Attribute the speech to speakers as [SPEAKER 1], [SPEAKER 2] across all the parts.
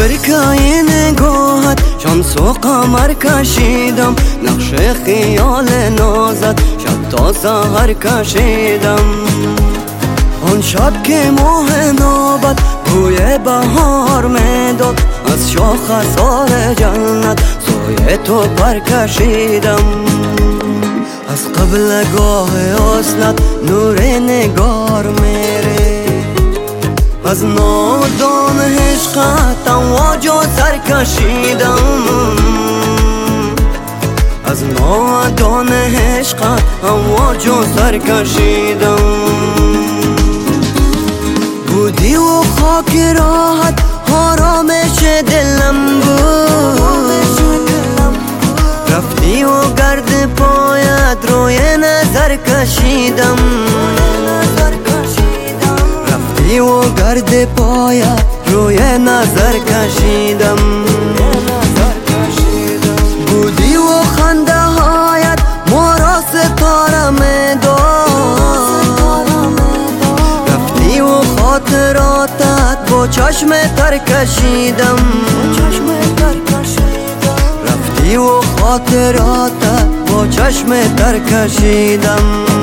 [SPEAKER 1] برکای نگاهت شمس و قمر کشیدم، نقش خیال نازت شب تا سحر کشیدم. آن شب که ماه نوبت بوی بهار میداد، از شاخسار جنت سوی تو پر کشیدم. از قبل گاه حسنت نور نگار میره، از نادان عشقت امواج و سر کشیدم. از نادان عشقت امواج و سر کشیدم. بودی و خاک راحت آرامش دلم بود، رفتی و گرد پایت روی نظر کشیدم. رفتی و گرد پایت روی نظر کشیدم. بودی و خنده هایت مرا ستاره میداد، رفتی و خاطراتت با چشم تر کشیدم. رفتی و خاطراتت با چشم تر کشیدم.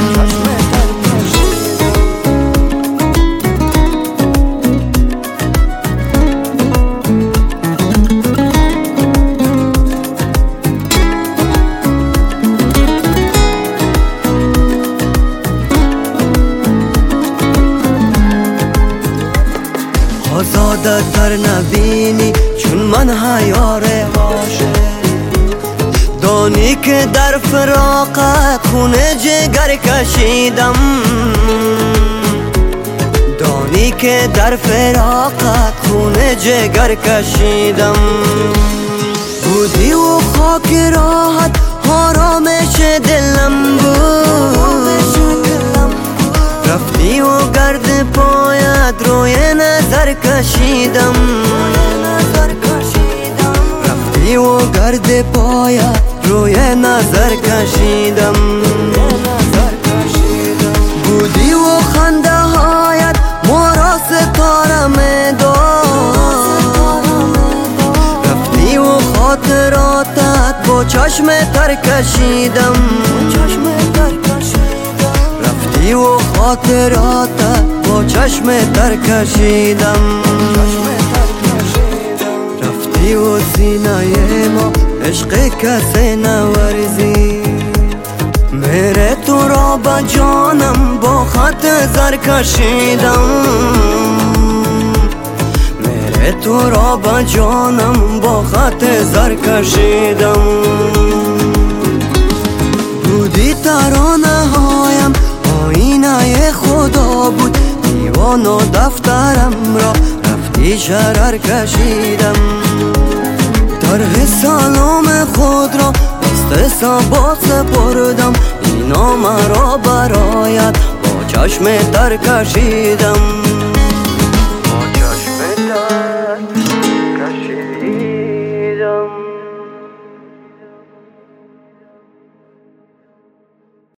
[SPEAKER 1] آزاده تر نبینی چون من حیار عاشق، دانی که در فراقت خونه جگر کشیدم. دانی که در فراقت خونه جگر کشیدم. بودی و خاک راحت آرامش دلم بود، رفتی و گرد پایت روی نظر کشیدم. رفتی و گرد پایت روی نظر کشیدم. بودی و خنده هایت مرا ستاره میداد، رفتی و خاطراتت با چشم تر کشیدم. رفتی و خاطراتت با چشم تر کشیدم. رفتی و سینه ما عشق کسی نورزی، میره تو را با جانم با خط زر کشیدم. میره تو را با جانم با خط زر کشیدم. بودی ترانه هایم آینه خدا بود، دیوان و دفترم را رفتی شرر کشیدم. طرح سلام خود را دست ثبات سپردم، این نامه را برایت با چشم تر کشیدم.